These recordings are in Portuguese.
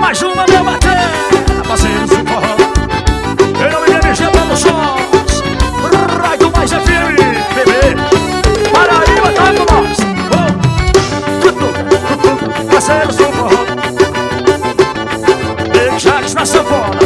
Mais uma, meu batera, parceiros do forró. Em nome de MG Produções, Rádio Mais FM, bebê, Paraíba, tá com nós. Parceiros do forró, Big Jacks na sanfona.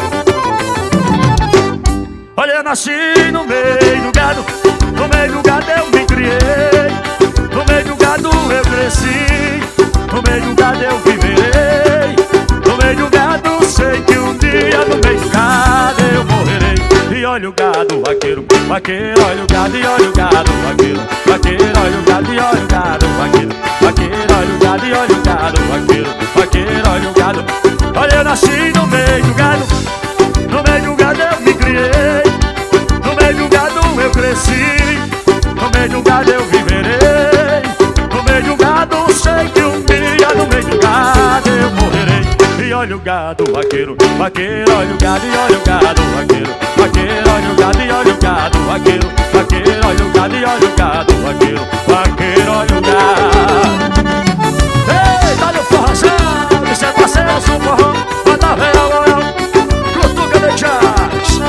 Olha, eu nasci no meio do gado, no meio do gado eu me criei, no meio do gado eu cresci, no meio do gado eu viverei, no meio do gado sei que um dia no meio do gado eu morrerei. E olha o gado, vaqueiro, vaqueiro, olha o gado e olha o gado, vaqueiro, vaqueiro, olha o gado e olha o gado, vaqueiro, vaqueiro, olha o gado e olha o gado, vaqueiro, vaqueiro, olha o gado. Olha, eu nasci no meio do gado, no meio do gado eu me criei, no meio do gado eu cresci, no meio do gado eu viverei, no meio do gado sei que um dia no meio do gado eu morrerei. E olha o gado, vaqueiro, vaqueiro, olha o gado e olha o gado, vaqueiro, vaqueiro, olha o gado e olha o gado, vaqueiro, vaqueiro, olha o gado e olha o gado, vaqueiro, vaqueiro, olha o gado. Ei, dá-lhe o forrozão, isso é parceiro do forró, manda ver a loyal, Cutuca de Jacks.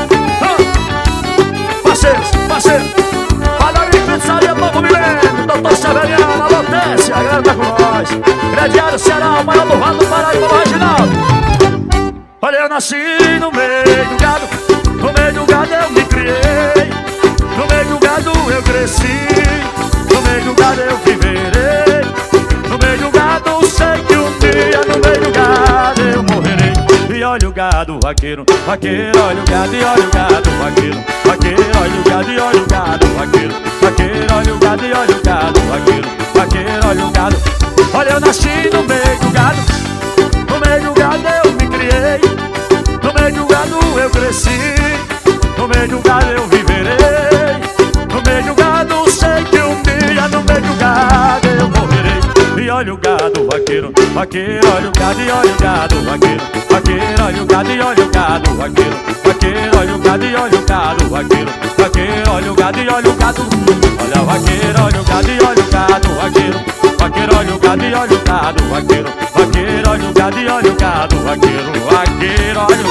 Parceiros, parceiros, Padaria e Pizzaria Novo Milênio, Doutor Severiano, alô Tência, a galera tá com nós. Crediário Ceará, o maior do Vale do Paraíba, o Reginaldo. Olha, eu nasci no meio do gado, no meio do gado eu me criei, no meio do gado eu cresci, no meio do gado eu viverei, no meio do gado sei que um dia no meio do gado eu morrerei. E olha o gado, vaqueiro, vaqueiro, olha o gado e olha o gado, vaqueiro, vaqueiro, olha o gado e olha o gado, vaqueiro, vaqueiro, olha o gado e olha o gado, vaqueiro, vaqueiro, olha o gado. Olha, eu nasci no meio do gado, no meio do gado eu me criei, no meio do gado eu cresci, no meio do gado eu viverei, no meio do gado sei que um dia no meio do gado eu morrerei. E olha o gado, vaqueiro, vaqueiro, olha o gado e olha o gado, vaqueiro, vaqueiro, olha o gado e olha o gado, vaqueiro, vaqueiro, olha o gado e olha o gado, vaqueiro, vaqueiro, olha o gado e olha o gado. Olha vaqueiro, olha o gado e olha o gado, vaqueiro, vaqueiro, olha o gado e olha o gado, vaqueiro, vaqueiro, olha o gado e olha o gado, vaqueiro, vaqueiro, olha